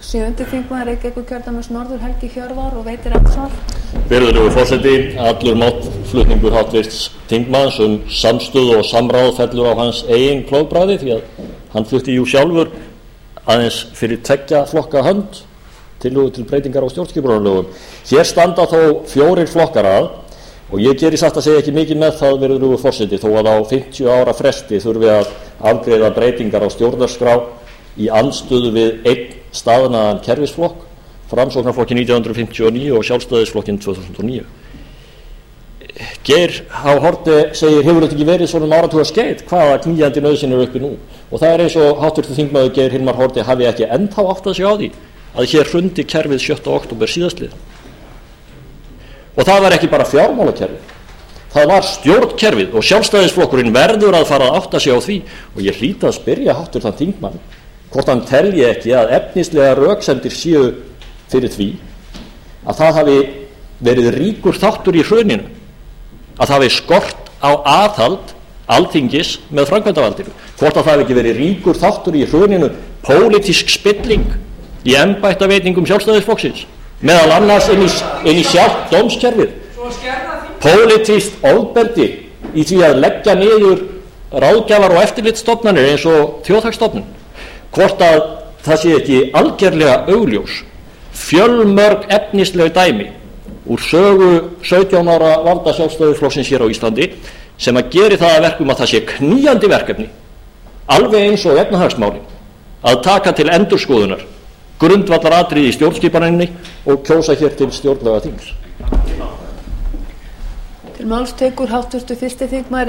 7. þingmaður Reykjavíkurkjördæmis norður Helgi Hjörvar og veitir andsvar. Virðulegur forseti, allur málflutningur háttvirts þingmanns samstöðu og samráð fellur á hans eigin klofbragði, því að hann flutti jú sjálfur aðeins fyrir 2 flokka hönd tillögu til breytingar á stjórnskipunarlögum. Hér standa þó 4 flokkar að, og ég geri satt að segja ekki mikið með það, virðulegur forseti, þó að á 50 ára fresti þurfi að afgreiða breytingar á stjórnarskrá í andstöðu við einn staðnaðan kerfisflokk, Framsóknarflokkin 1959 og Sjálfstæðisflokkin 2009. Geir H. Haarde segir: hefur þetta ekki verið svona áratugaskeið? Hvaða knýjandi nauðsyn er uppi nú? Og það er eins og háttvirtur þingmaður Geir Hilmar Haarde hafi ekki ennþá áttað sig á því að hér hrundi kerfið 7. október síðastliðinn. Og það var ekki bara fjármálakerfið, það var stjórnkerfið, og Sjálfstæðisflokkurinn verður að fara að átta sig á því. Og ég hlýt að spyrja háttvirtan þingmann hvort hann telji ekki að efnislega röksemdir séu fyrir því að það hafi verið ríkur þáttur í hruninu, að það hafi skort á aðhald Alþingis með framkvæmdarvaldinu, hvort að það hafi ekki verið ríkur þáttur í hruninu pólitísk spilling í embættaveitingum Sjálfstæðisflokksins, meðal annars inn í sjálft dómskerfið, pólitískt ofbeldi í því að leggja niður ráðgjafar og eftirlitsstofnanir eins og Þjóðhagsstofnun, hvort að það sé ekki algerlega augljós fjölmörg efnisleg dæmi úr sögu 17 ára valda Sjálfstæðisflokksins hér á Íslandi sem að geri það að verkum að það sé knýjandi verkefni, alveg eins og efnahagsmálin, að taka til endurskoðunar grundvallaratriði í stjórnskipaninni og kjósa hér til stjórnlagaþings. Til máls tekur háttvirtur 1. þingmaður